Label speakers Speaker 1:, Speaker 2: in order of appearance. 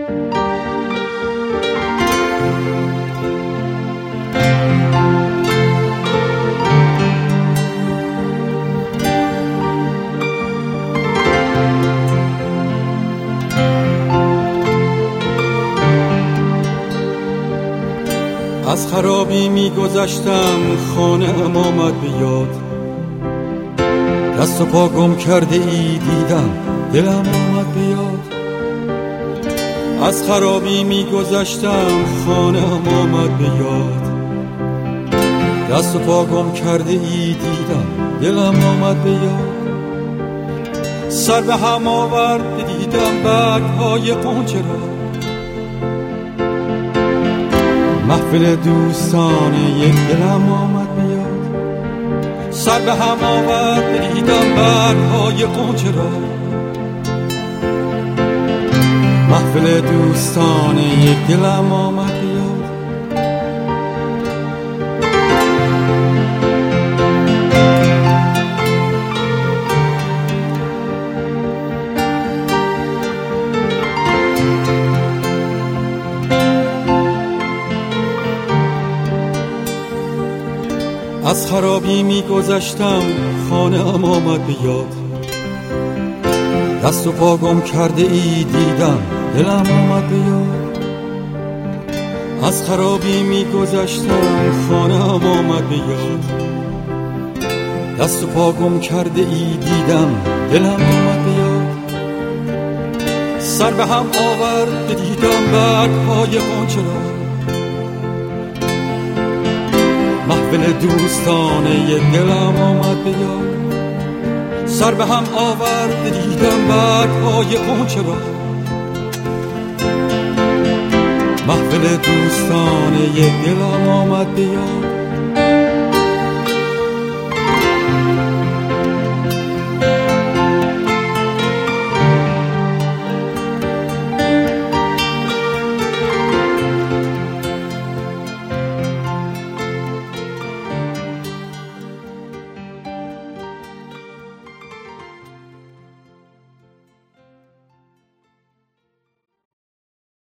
Speaker 1: از خرابی میگذشتم خانه ام آمد به یاد، دست و پا گم کرده ای دیدم دلم آمد به یاد. از خرابی میگذشتم خانه ام آمد به یاد، دست و پا گم کرده ای دیدم دلم آمد به یاد. سر به هم آورد دیدم برگ‌های غنچه را، محفل دوستان یک دلم آمد به یاد. سر به هم آورد دیدم برگ‌های غنچه را، محفل دوستان یک دلم آمد به یاد. از خرابی میگذشتم خانه ام آمد به یاد، دست و پا گم کرده ای دیدم دلم آمد به یاد. از خرابی میگذشتم خانه ام آمد به یاد، دست و پا گم کرده ای دیدم دلم آمد به یاد. سر به هم آورد دیدم برگ‌های غنچه را، محفل دوستان یک دلم آمد به یاد. سر به هم آورد دیدم برگ‌های غنچه را، محفل دوستان یک دلم آمد به یاد.